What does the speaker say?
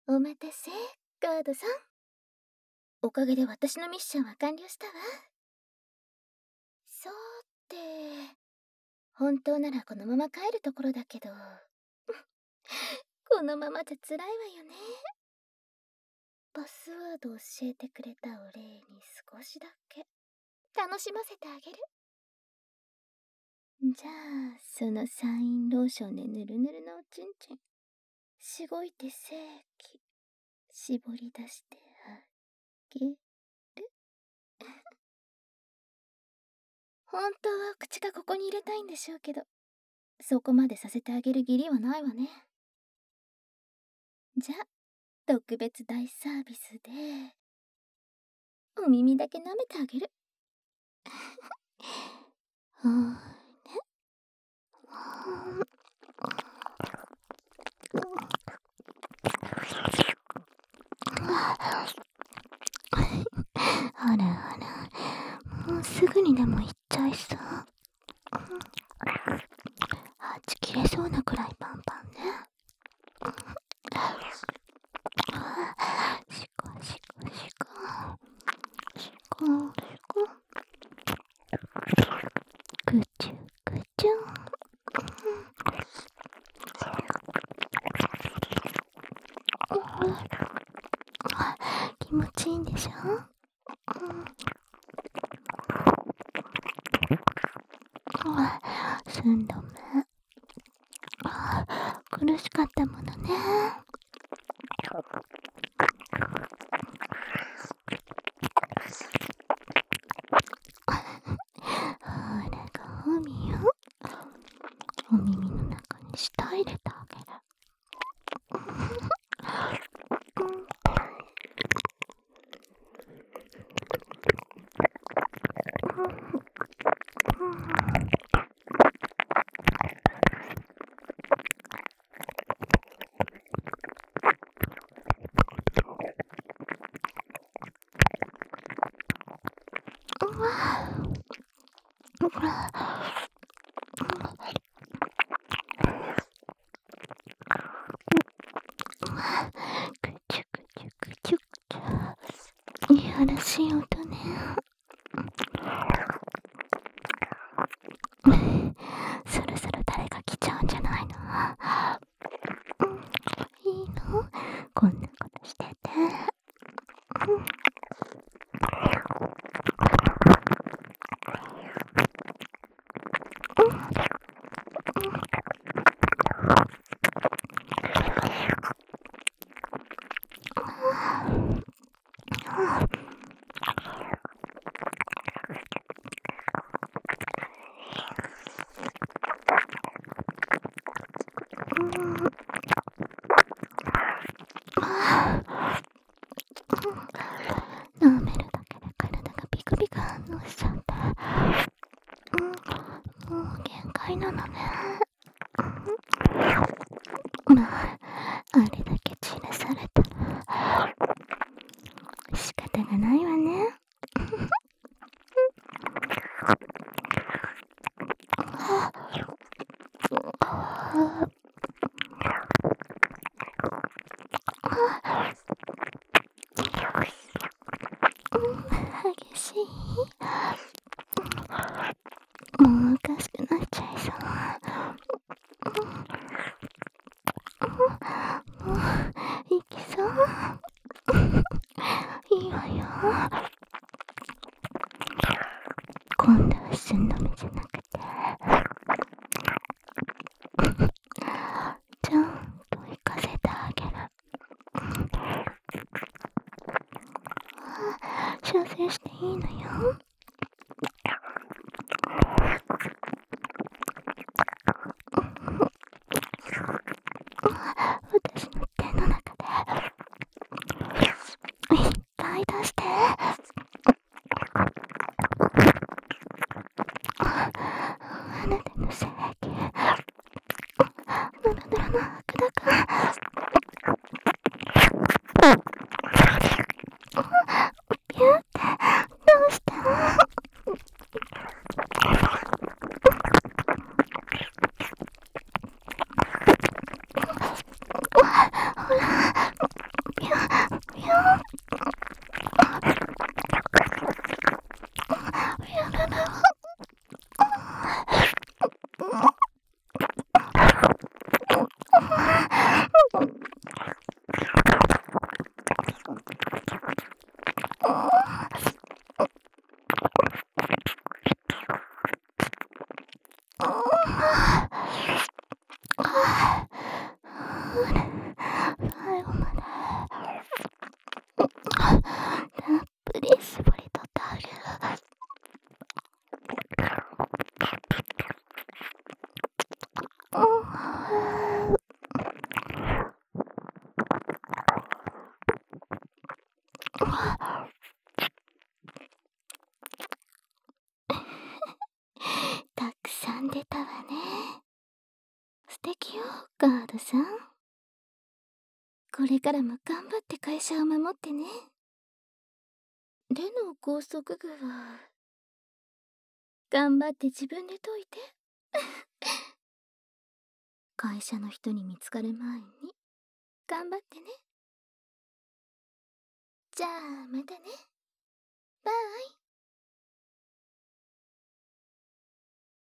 お待たせ、ガードさん。おかげで私のミッションは完了したわ。さて、本当ならこのまま帰るところだけど、このままじゃ辛いわよね。パスワード教えてくれたお礼に少しだけ楽しませてあげる。じゃあ、そのサインローションでぬるぬるのおちんちん、しごいて精液、絞り出してあげる。本当は口がここに入れたいんでしょうけど、そこまでさせてあげる義理はないわね。じゃあ、特別大サービスで、お耳だけ舐めてあげる。ほーね。ほらほら、もうすぐにでも行っちゃいそう。はち切れそうなくらいパンパンね。しこしこしこしこしこ、ぐちゅぐちゅ。気持ちいいんでしょ。寸止め。苦しかったものね。ほらごみよ。お耳の中に舌入れてあげる。いやらしい音ね。そろそろ誰か来ちゃうんじゃないの。いいの？こんなことしてて。舐めるだけで体がビクビク反応しちゃって、もう限界なのね。まあ、あれだけ散らされたら仕方がないわね。激しい。もうおかしくなっちゃいそう。もう行きそう。いいわよ。今度は寸止めじゃなくて、ちゃんと行かせてあげる。調整していいのよ。私の手の中でいっぱい出して。あなたの精液、ドロドロの白濁。ピューってどうした？ 最後までたっぷり絞り取ってあげる。たくさん出たわね。素敵よ、ガードさん。これからも頑張って会社を守ってね。での拘束具は頑張って自分で解いて。会社の人に見つかる前に頑張ってね。じゃあまたね。バイ。